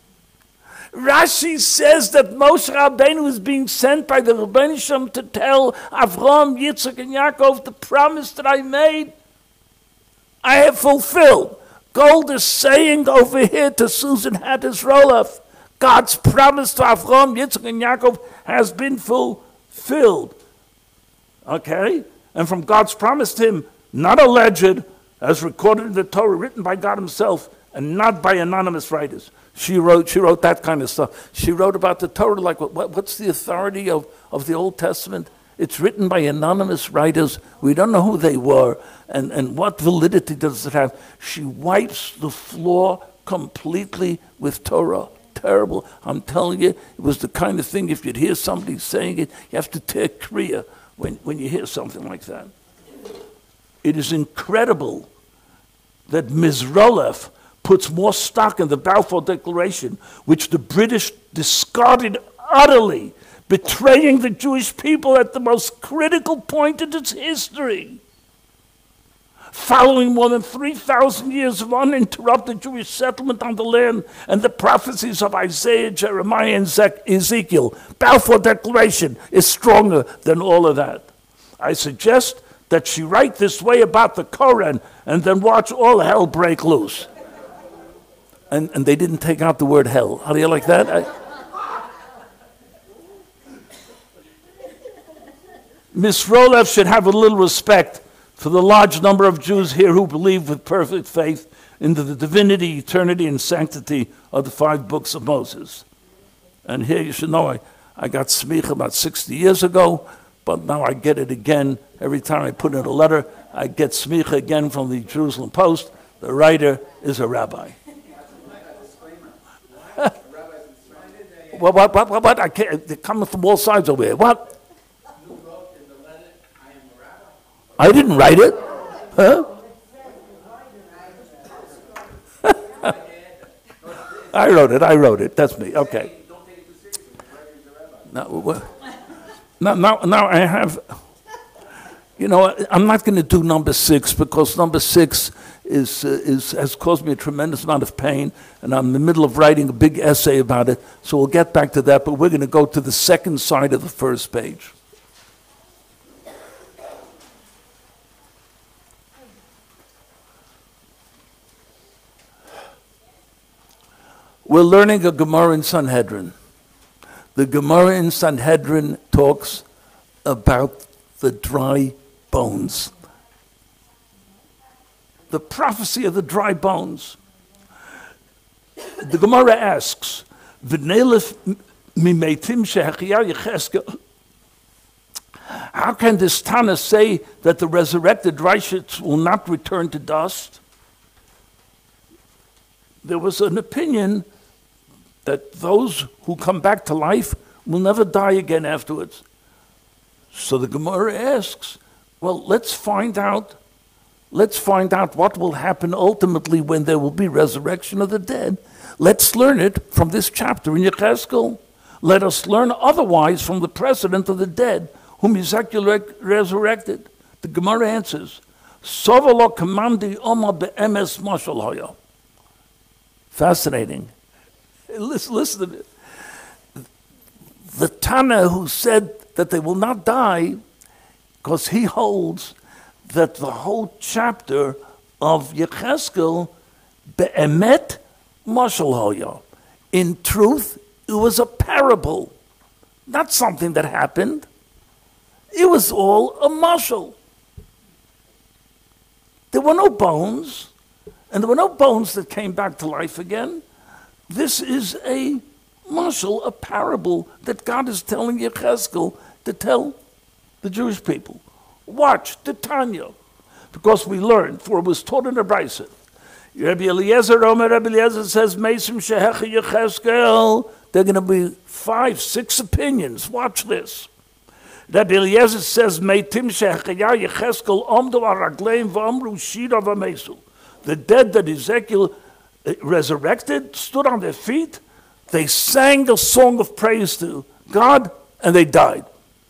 Rashi says that Moshe Rabbeinu was being sent by the Rebbeinu Shem to tell Avraham, Yitzchak, and Yaakov the promise that I made, I have fulfilled. Gold is saying over here to Susan Hattis Roloff, God's promise to Avraham, Yitzchak, and Yaakov has been fulfilled. Okay? And from God's promise to him, not alleged, as recorded in the Torah, written by God himself, and not by anonymous writers. She wrote She wrote that kind of stuff. She wrote about the Torah, like, what, what, what's the authority of, of the Old Testament? It's written by anonymous writers. We don't know who they were, and, and what validity does it have? She wipes the floor completely with Torah. Terrible. I'm telling you, it was the kind of thing, if you'd hear somebody saying it, you have to tear kriya when, when you hear something like that. It is incredible that Miz Roloff puts more stock in the Balfour Declaration, which the British discarded utterly, betraying the Jewish people at the most critical point in its history. Following more than three thousand years of uninterrupted Jewish settlement on the land and the prophecies of Isaiah, Jeremiah, and Ezekiel, Balfour Declaration is stronger than all of that. I suggest that she write this way about the Koran and then watch all hell break loose. And, and they didn't take out the word hell. How do you like that? I, Miss Roloff should have a little respect for the large number of Jews here who believe with perfect faith into the divinity, eternity, and sanctity of the five books of Moses. And here you should know I, I got smicha about sixty years ago, but now I get it again. Every time I put in a letter, I get smicha again from the Jerusalem Post. The writer is a rabbi. What, what, what, what, what? I can't, they're coming from all sides over here. What? I didn't write it. Huh? I wrote it. I wrote it. That's me. Okay. Now, now, now, now I have, you know, I'm not going to do number six because number six is, uh, is has caused me a tremendous amount of pain, and I'm in the middle of writing a big essay about it, so we'll get back to that, but we're going to go to the second side of the first page. We're learning a Gemara in Sanhedrin. The Gemara in Sanhedrin talks about the dry bones. The prophecy of the dry bones. The Gemara asks, how can this Tana say that the resurrected righteous will not return to dust? There was an opinion that those who come back to life will never die again afterwards. So the Gemara asks, well, let's find out, let's find out what will happen ultimately when there will be resurrection of the dead. Let's learn it from this chapter in Yechezkel. Let us learn otherwise from the precedent of the dead, whom Ezekiel resurrected. The Gemara answers, Sovalo commandi oma be'emes mashal hoya. Fascinating. Listen, listen to it. The Tana who said that they will not die, because he holds that the whole chapter of Yechezkel, be'emet mashal hoya. In truth, it was a parable, not something that happened. It was all a mashal. There were no bones, and there were no bones that came back to life again. This is a mashal, a parable that God is telling Yechezkel to tell the Jewish people. Watch the Tanya, because we learned, for it was taught in the Brisa. Rabbi Eliezer, Omer Rabbi Eliezer says, Mesim shehecha Yechezkel. There are going to be five, six opinions. Watch this. Rabbi Eliezer says, Meitim shehecha Yechezkel omdu aragleim v'amru shira v'mesu. The dead that Ezekiel resurrected stood on their feet. They sang a song of praise to God, and they died.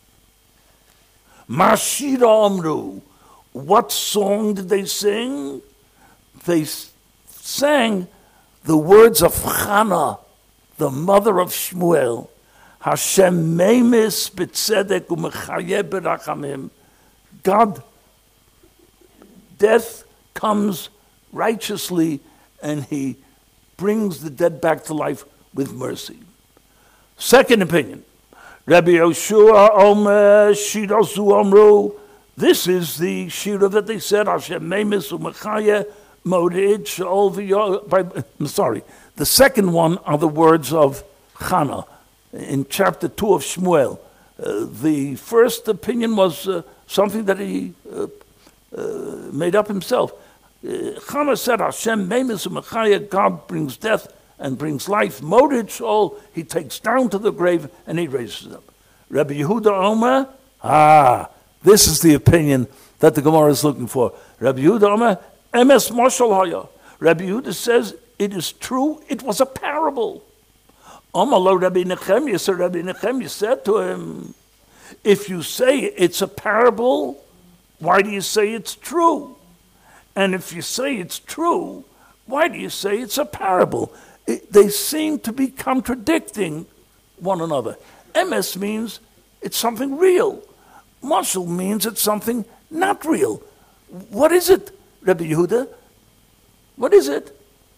Mashira Amru. What song did they sing? They sang the words of Hannah, the mother of Shmuel. Hashem meimis b'tzedek u'mechaye b'rachamim. God, death comes righteously and he brings the dead back to life with mercy. Second opinion, Rabbi Yoshua Omer Shira Zu Amru. This is the Shira that they said, Hashem Memes Umachaya Morid Sheol V'Yo. I'm sorry. The second one are the words of Chana in chapter two of Shmuel. Uh, the first opinion was uh, something that he uh, uh, made up himself. Uh, Chana said, Hashem Memes Umachaya, God brings death and brings life. Morid Sheol, he takes down to the grave and he raises up. Rabbi Yehuda Omer, ah, this is the opinion that the Gemara is looking for. Rabbi Yehuda Omer, Emes Moshel Haya. Rabbi Yehuda says, it is true, it was a parable. Omalo Rabbi Nechemya, so Rabbi Nechemya said to him, if you say it's a parable, why do you say it's true? And if you say it's true, why do you say it's a parable? It, they seem to be contradicting one another. Emes means it's something real. Moshel means it's something not real. What is it, Rabbi Yehuda? What is it?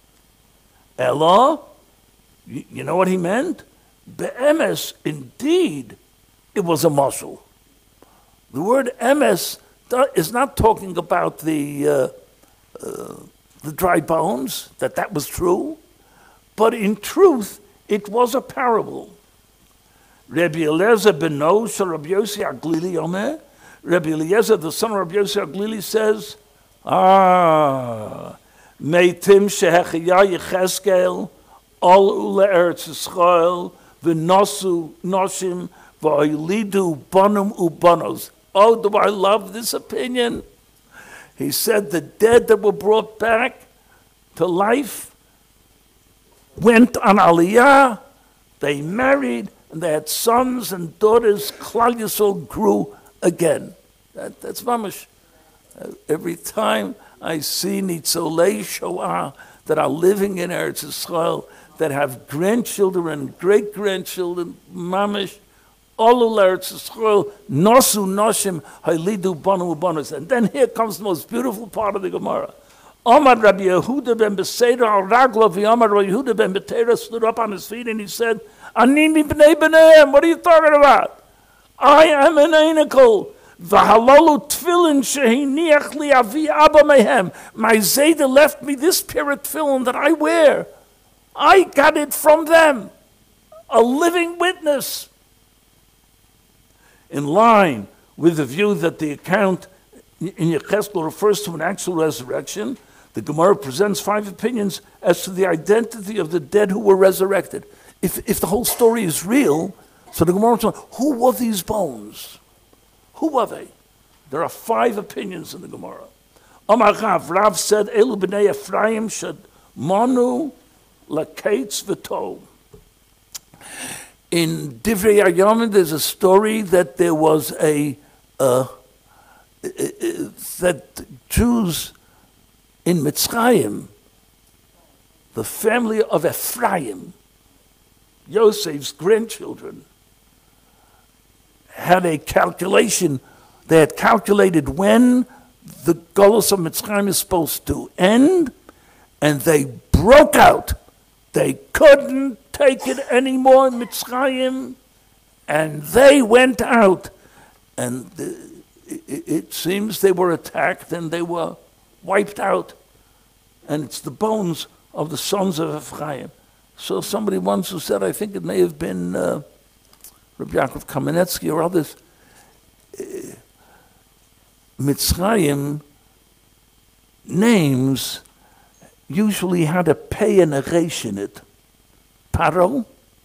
Ella, you, you know what he meant? Be'emes, indeed, it was a moshel. The word emes is not talking about the uh, uh, the dry bones, that that was true, but in truth, it was a parable. Rabbi Eliezer ben Nosh, Rabbi Yossi Aglili Omer. Rabbi Eliezer, the son of Rabbi Yossi Aglili, says, Ah, Meitim shehechiyah Yecheskel, Ol ule Eretz Yisrael, v'nosu noshim, v'oilidu bonum ubonos. Oh, do I love this opinion? He said the dead that were brought back to life went on Aliyah, they married, and they had sons and daughters. Klal Yisrael grew again. That, that's mamash. Uh, every time I see Nitzolei Shoah that are living in Eretz Yisrael, that have grandchildren and great-grandchildren, mamash, all Eretz Yisrael, nosu noshim, hailidu banu ubanus. And then here comes the most beautiful part of the Gemara. Omar Rabbi Yehuda ben Beseder al Raglo v'Omar Rabbi Yehuda ben Betera stood up on his feet and he said, Anini b'nei b'neihem, what are you talking about? I am an anical. V'halalu tefillin shehiniach li avi abba mehem. My Zayda left me this pair of tefillin that I wear. I got it from them. A living witness. In line with the view that the account in Yecheskel refers to an actual resurrection, the Gemara presents five opinions as to the identity of the dead who were resurrected. If, if the whole story is real, so the Gemara says, who were these bones? Who were they? There are five opinions in the Gemara. Amar Rav, Rav said, Elu b'nei Ephraim shad manu lakates v'tov. In Divrei Hayamim, there's a story that there was a, uh, that Jews in Mitzrayim, the family of Ephraim, Yosef's grandchildren, had a calculation. They had calculated when the Golus of Mitzrayim is supposed to end, and they broke out. They couldn't take it anymore in Mitzrayim, and they went out. And the, it, it seems they were attacked and they were wiped out. And it's the bones of the sons of Ephraim. So somebody once who said, I think it may have been uh, Rabbi Yaakov Kamenetsky or others, uh, Mitzrayim names usually had a pay and a resh in it. Paro,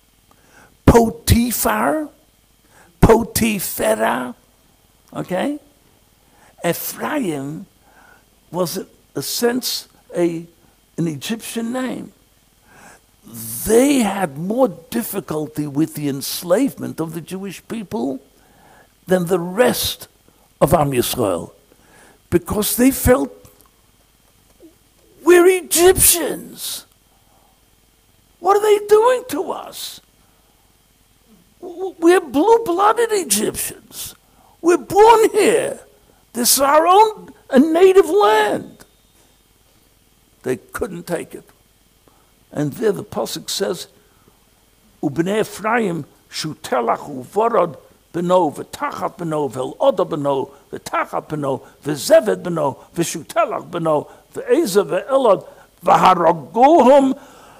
Potifar, Potifera, okay? Ephraim was, in a sense, a, an Egyptian name. They had more difficulty with the enslavement of the Jewish people than the rest of Am Yisrael, because they felt, we're Egyptians. What are they doing to us? We're blue-blooded Egyptians. We're born here. This is our own a native land. They couldn't take it. And there the Pasuk says, Ubnei Ephraim shutelach uvorod beno v'tachat beno v'eloda beno v'tachat beno v'zeved beno v'shutelach beno v'eza v'elod v'haraguhum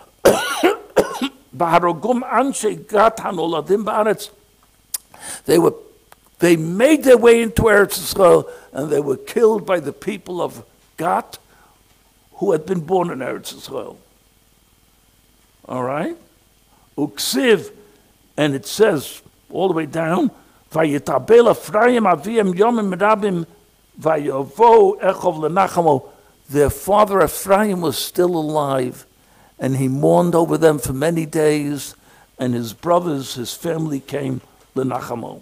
v'haragum anshe gat hanoladim ba'aretz. They were, they made their way into Eretz Yisrael, and they were killed by the people of Gat, who had been born in Eretz Yisrael. All right? Uksiv, and it says all the way down, Vayitabel Ephraim aviem yomim rabim vayavo echov lenachamo. Their father Ephraim was still alive, and he mourned over them for many days, and his brothers, his family came lenachamo.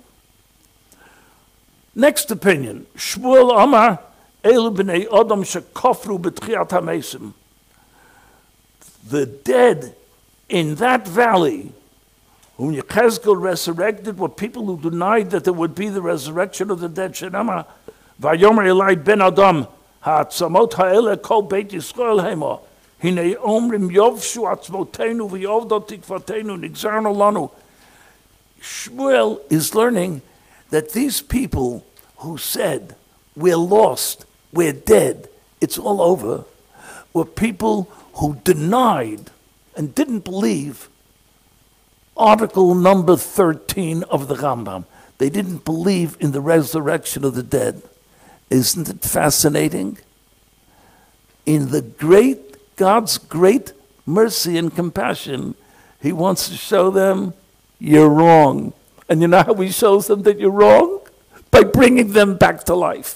Next opinion, Shmuel Amar Elu b'nei Adam shekofru b'tchiat hamesim. The dead in that valley, whom Yechezkel resurrected, were people who denied that there would be the resurrection of the dead. Shenama, Vayomer Elai ben Adam, ha'atzamot ha'ele kol beit Yisrael hema, hinei omrim yovshu atzmotenu v'yovdot tikvatenu nigzarnu lanu. Shmuel is learning that these people who said, we're lost, we're dead, it's all over, were people who denied and didn't believe article number thirteen of the Rambam. They didn't believe in the resurrection of the dead. Isn't it fascinating? In the great, God's great mercy and compassion, he wants to show them, you're wrong. And you know how he shows them that you're wrong? By bringing them back to life.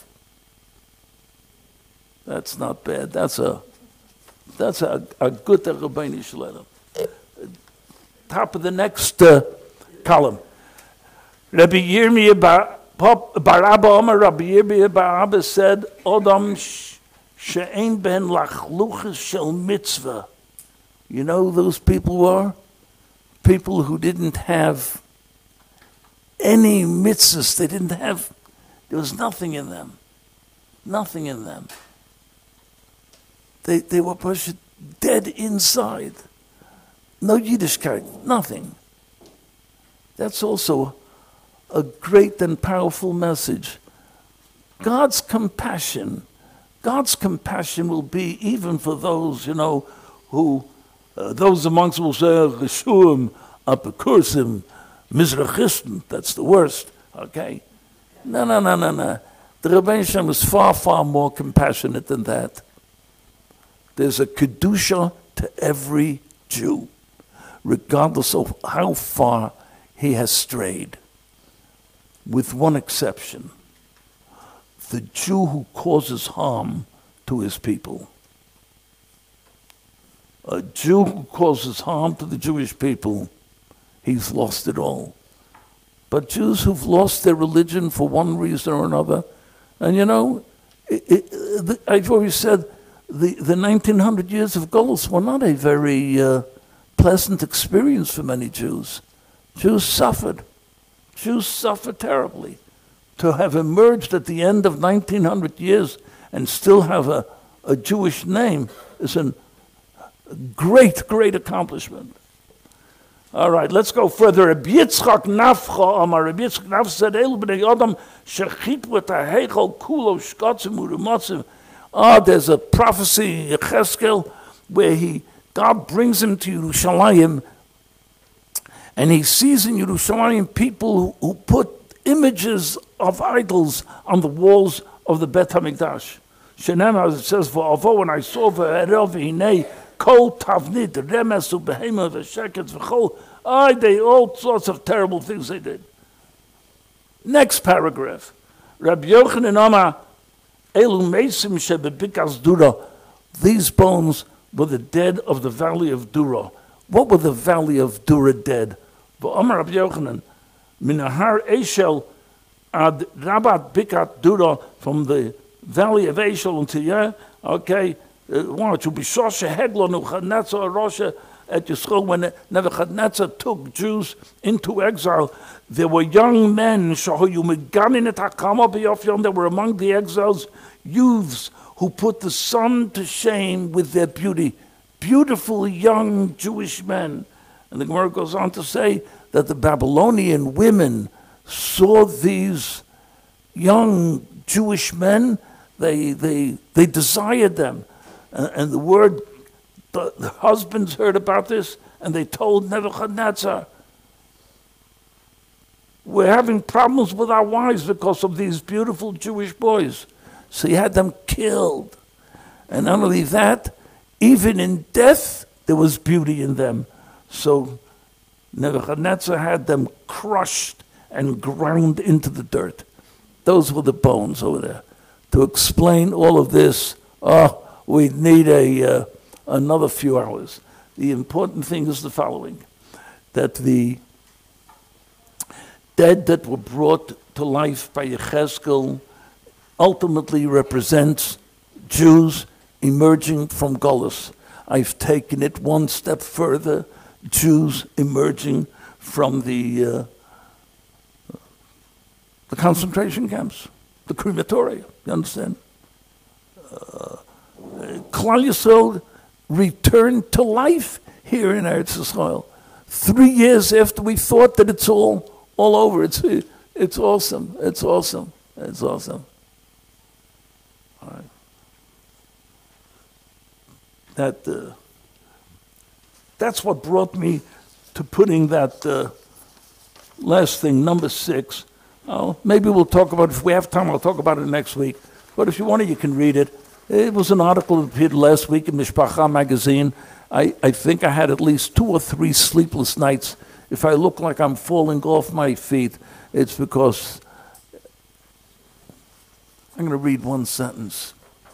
That's not bad. That's a That's a, a good Rabbeinu Shalom. Top of the next uh, column. Rabbi Yirmiyah bar Abba Omer, Rabbi Yirmiyah bar Abba said, Odam she'ein ben lachluchas shel mitzvah. You know who those people were? People who didn't have any mitzvahs. They didn't have, there was nothing in them. Nothing in them. They, they were pushed dead inside. No Yiddishkeit, nothing. That's also a great and powerful message. God's compassion, God's compassion will be even for those, you know, who, uh, those amongst us will say, Reshuim, Apikursim, Mizrachisten, that's the worst, okay? No, no, no, no, no. The Rebbeinu Shem is far, far more compassionate than that. There's a Kedusha to every Jew, regardless of how far he has strayed, with one exception. The Jew who causes harm to his people. A Jew who causes harm to the Jewish people, he's lost it all. But Jews who've lost their religion for one reason or another, and you know, it, it, the, I've always said, the, the nineteen hundred years of Golus were not a very uh, pleasant experience for many Jews. Jews suffered. Jews suffered terribly. To have emerged at the end of nineteen hundred years and still have a, a Jewish name is a great, great accomplishment. All right, let's go further. Rabbi Yitzchak Nafcha Amar. Rabbi Yitzchak Nafcha said, "El b'nei Adam shechitvu et ha'heichal kulo shkatzim u'remotzim." Ah, there's a prophecy in Yechezkel where he God brings him to Yerushalayim, and he sees in Yerushalayim people who, who put images of idols on the walls of the Bet HaMikdash. Shenem, as it says, "V'avo, when I saw v'erel v'hinei kol tavnit remes u'behema v'sheketz v'chol." Ah, they all sorts of terrible things they did. Next paragraph, Rabbi Yochanan Amar, Elu meisim shebebikas Dura. These bones were the dead of the valley of Dura. What were the valley of Dura dead? V'Amar Rabbi Yochanan, Minahar Eshel ad Rabat Bikat Dura, from the valley of Eshel until yeah, okay, one to be Shosha Heglon Uchadnetzar Rosha at Yisrael. When Nebuchadnezzar took Jews into exile, there were young men, Shahoyu Meganin et Hakama B'Yofyon, that were among the exiles, youths who put the sun to shame with their beauty. Beautiful young Jewish men. And the Gemara goes on to say that the Babylonian women saw these young Jewish men, they they they desired them. And, and the word, the, the husbands heard about this, and they told Nebuchadnezzar, we're having problems with our wives because of these beautiful Jewish boys. So he had them killed. And not only that, even in death, there was beauty in them. So Nebuchadnezzar had them crushed and ground into the dirt. Those were the bones over there. To explain all of this, oh, we need a uh, another few hours. The important thing is the following, that the dead that were brought to life by Yechezkel ultimately represents Jews emerging from Golus. I've taken it one step further, Jews emerging from the uh, the concentration camps, the crematoria, you understand? Uh, Klal Yisrael returned to life here in Eretz Yisrael. Three years after we thought that it's all all over. It's it's awesome. It's awesome. It's awesome. All right. That uh, that's what brought me to putting that uh, last thing, number six. Oh, maybe we'll talk about it. If we have time, I'll talk about it next week. But if you want it, you can read it. It was an article that appeared last week in Mishpacha magazine. I, I think I had at least two or three sleepless nights. If I look like I'm falling off my feet, it's because I'm going to read one sentence.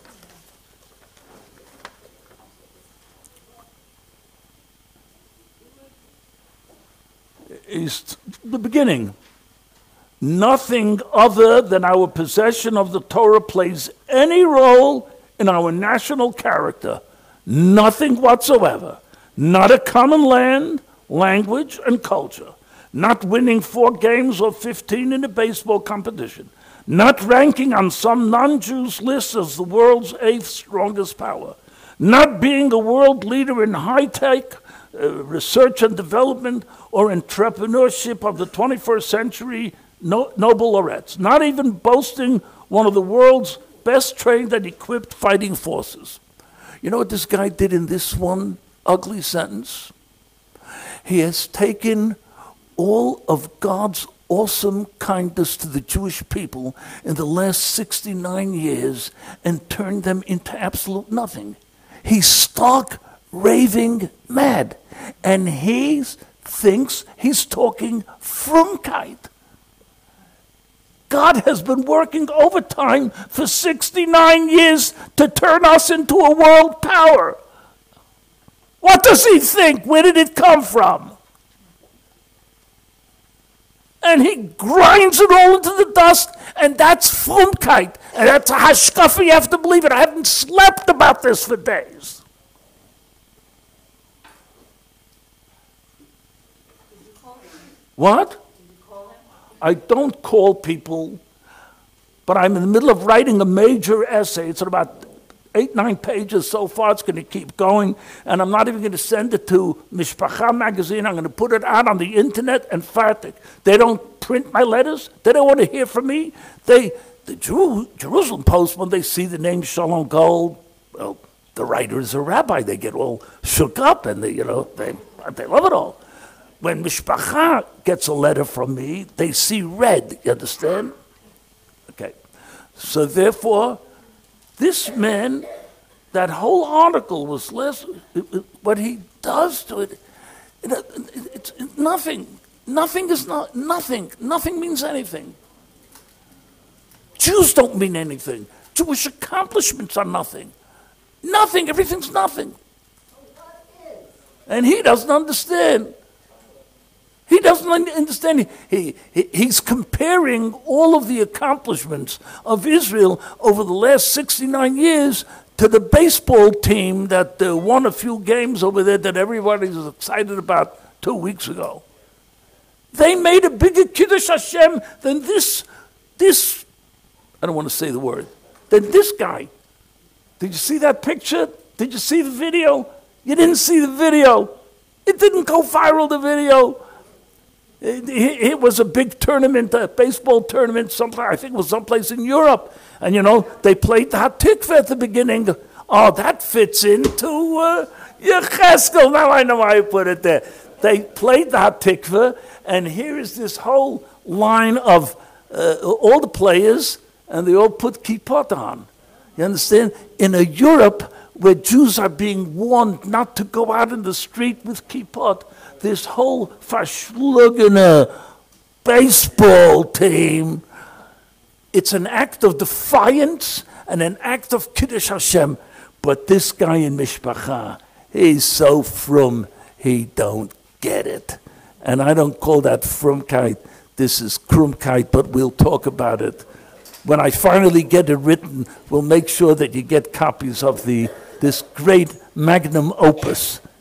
It's the beginning. Nothing other than our possession of the Torah plays any role in our national character. Nothing whatsoever. Not a common land, language, and culture. Not winning four games or fifteen in a baseball competition. Not ranking on some non-Jews list as the world's eighth strongest power. Not being a world leader in high-tech, uh, research and development, or entrepreneurship of the twenty-first century no, Nobel laureates. Not even boasting one of the world's best trained and equipped fighting forces. You know what this guy did in this one ugly sentence? He has taken all of God's awesome kindness to the Jewish people in the last sixty-nine years and turned them into absolute nothing. He's stark, raving mad. And he thinks he's talking frumkeit. God has been working overtime for sixty-nine years to turn us into a world power. What does he think? Where did it come from? And he grinds it all into the dust, and that's frumkeit. And that's a hashkafa, you have to believe it. I haven't slept about this for days. Did you call him? What? Did you call him? I don't call people, but I'm in the middle of writing a major essay. It's about eight, nine pages so far. It's going to keep going. And I'm not even going to send it to Mishpacha magazine. I'm going to put it out on the internet and fertig. They don't print my letters. They don't want to hear from me. They, the Jew, Jerusalem Post, when they see the name Shalom Gold, well, the writer is a rabbi. They get all shook up and they, you know, they, they love it all. When Mishpacha gets a letter from me, they see red, you understand? Okay. So therefore, this man, that whole article was less, what he does to it, it it's it, nothing. Nothing is not, nothing. Nothing means anything. Jews don't mean anything. Jewish accomplishments are nothing. Nothing, everything's nothing. And he doesn't understand. He doesn't understand. He, he, he's comparing all of the accomplishments of Israel over the last sixty-nine years to the baseball team that uh, won a few games over there that everybody's excited about two weeks ago. They made a bigger Kiddush Hashem than this, this, I don't want to say the word, than this guy. Did you see that picture? Did you see the video? You didn't see the video. It didn't go viral, the video. It, it, it was a big tournament, a baseball tournament, someplace, I think it was someplace in Europe. And, you know, they played the Hatikva at the beginning. Oh, that fits into uh, Yecheskel. Now I know why I put it there. They played the Hatikva, and here is this whole line of uh, all the players, and they all put kippot on. You understand? In a Europe where Jews are being warned not to go out in the street with kippot, this whole verschlugene baseball team, it's an act of defiance and an act of Kiddush Hashem. But this guy in Mishpacha, he's so frum, he don't get it. And I don't call that frumkeit. This is krumkeit, but we'll talk about it. When I finally get it written, we'll make sure that you get copies of the this great magnum opus